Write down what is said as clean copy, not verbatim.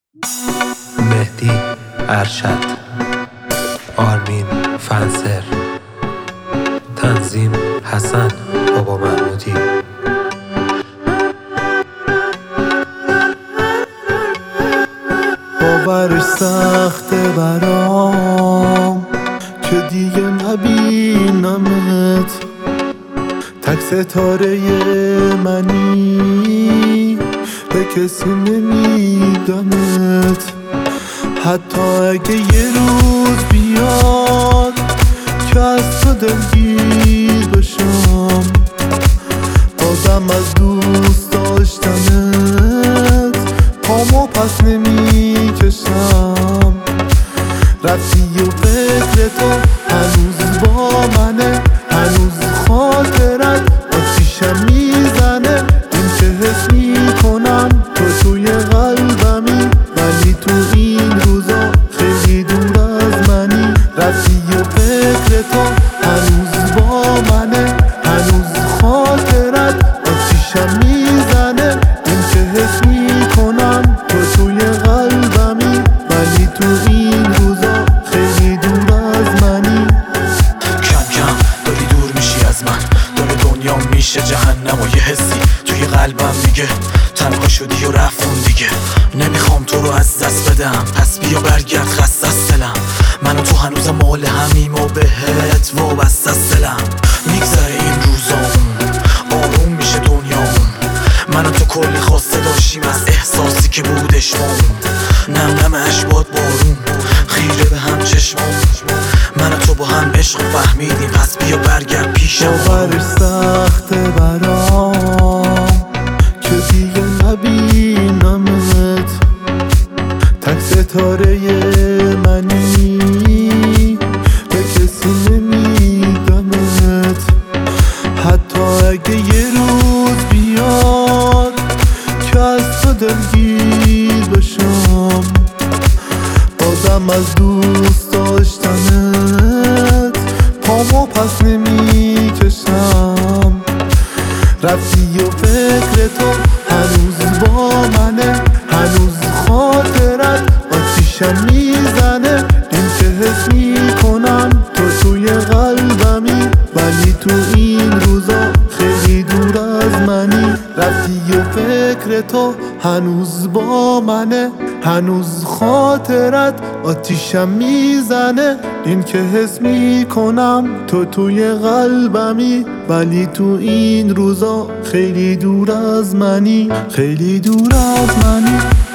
مهدی ارشد، آرمین فنسر، تنظیم حسن بابا محمودی. باورش سخته برام که دیگه نبینمت، تک ستاره منی، به کسی نمیدمت. حتی اگه یه روز بیاد که از تو دلگیر بشم، بازم از دوست داشتنت پامو پس نمیکشم. رفتی و فکر تو هنوز با منه، هنوز خاطرت آتیشم میزنه. این که حس میکنم تو توی قلبمی، ولی تو این روزا خیلی دور از منی. رفتی و فکر تو هنوز با منه، هنوز خاطرت آتیشم میزنه. این که حس میکنم تو توی قلبمی، ولی تو این روزا خیلی دور از منی. کم کم داری دور میشی از من، داره دنیا میشه جهنم و یه حسی توی قلبم میگه تنها شدی و رفتون دیگه. نمیخوام تو رو از دست بدم، پس بیا برگرد خسته از دلم. من و تو هنوز مال همیم و بهت وابسته از دلم. میگذره این روزام، آروم میشه دنیام. من و تو کلی خواسته داشتیم از احساسی که بودش نم نم اشباد بارون خیره به هم چشمام. من و تو با هم عشق فهمیدیم، پس بیا برگرد پیشم. باورش سخته برام که دیگه نبینمت، تک ستاره منی، به کسی نمیدمت. حتی اگه یه روز بیاد که از تو دلگیر بشم، بازم از دوست داشتنت پامو پس نمیکشم. رفتی و فکر تو هنوز با منه، هنوز خاطرت آتیشم میزنه. این که حس میکنم تو توی قلبمی، ولی تو این روزا خیلی دور از منی. رفتی و فکر تو هنوز با منه، هنوز خاطرت آتیشم میزنه. این که حس میکنم تو توی قلبمی، ولی تو این روزا خیلی دور از منی، خیلی دور از منی.